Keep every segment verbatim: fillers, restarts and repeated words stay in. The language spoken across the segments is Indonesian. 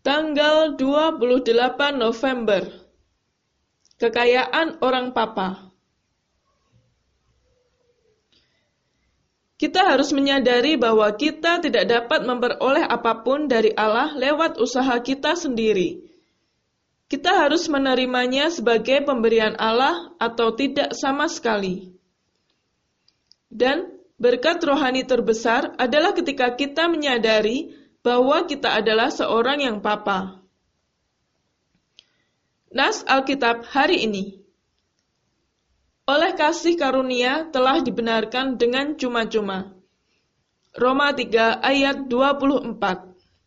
Tanggal dua puluh delapan November. Kekayaan orang papa. Kita harus menyadari bahwa kita tidak dapat memperoleh apapun dari Allah lewat usaha kita sendiri. Kita harus menerimanya sebagai pemberian Allah atau tidak sama sekali. Dan berkat rohani terbesar adalah ketika kita menyadari bahwa kita adalah seorang yang papa. Nas Alkitab hari ini. Oleh kasih karunia telah dibenarkan dengan cuma-cuma. Roma tiga ayat dua puluh empat.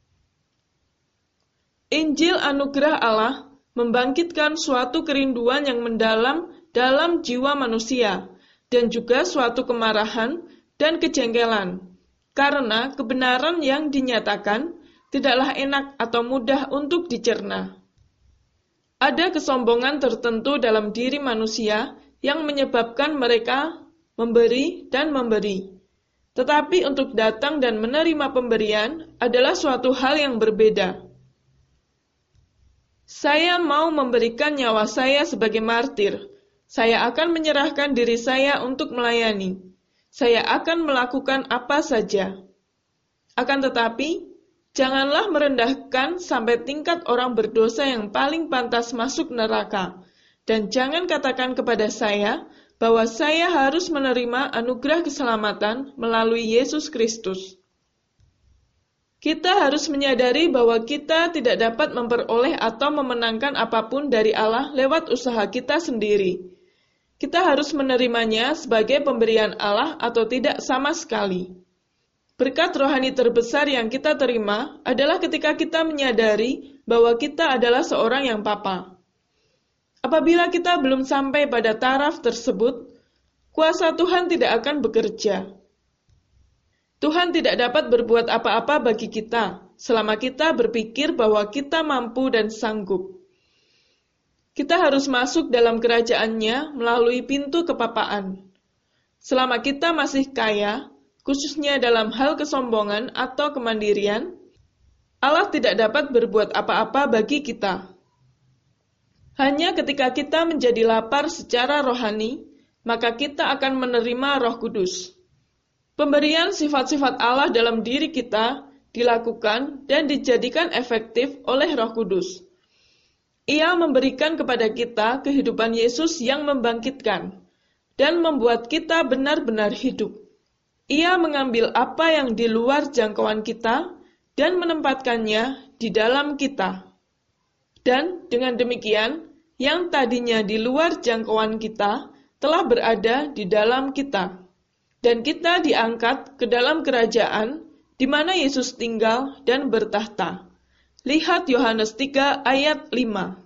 Injil anugerah Allah membangkitkan suatu kerinduan yang mendalam dalam jiwa manusia dan juga suatu kemarahan dan kejengkelan, karena kebenaran yang dinyatakan tidaklah enak atau mudah untuk dicerna. Ada kesombongan tertentu dalam diri manusia yang menyebabkan mereka memberi dan memberi. Tetapi untuk datang dan menerima pemberian adalah suatu hal yang berbeda. Saya mau memberikan nyawa saya sebagai martir. Saya akan menyerahkan diri saya untuk melayani. Saya akan melakukan apa saja. Akan tetapi, janganlah merendahkan sampai tingkat orang berdosa yang paling pantas masuk neraka. Dan jangan katakan kepada saya bahwa saya harus menerima anugerah keselamatan melalui Yesus Kristus. Kita harus menyadari bahwa kita tidak dapat memperoleh atau memenangkan apapun dari Allah lewat usaha kita sendiri. Kita harus menerimanya sebagai pemberian Allah atau tidak sama sekali. Berkat rohani terbesar yang kita terima adalah ketika kita menyadari bahwa kita adalah seorang yang papa. Apabila kita belum sampai pada taraf tersebut, kuasa Tuhan tidak akan bekerja. Tuhan tidak dapat berbuat apa-apa bagi kita selama kita berpikir bahwa kita mampu dan sanggup. Kita harus masuk dalam kerajaan-Nya melalui pintu kepapaan. Selama kita masih kaya, khususnya dalam hal kesombongan atau kemandirian, Allah tidak dapat berbuat apa-apa bagi kita. Hanya ketika kita menjadi lapar secara rohani, maka kita akan menerima Roh Kudus. Pemberian sifat-sifat Allah dalam diri kita dilakukan dan dijadikan efektif oleh Roh Kudus. Ia memberikan kepada kita kehidupan Yesus yang membangkitkan dan membuat kita benar-benar hidup. Ia mengambil apa yang di luar jangkauan kita dan menempatkannya di dalam kita. Dan dengan demikian, yang tadinya di luar jangkauan kita telah berada di dalam kita. Dan kita diangkat ke dalam kerajaan di mana Yesus tinggal dan bertahta. Lihat Yohanes tiga ayat lima.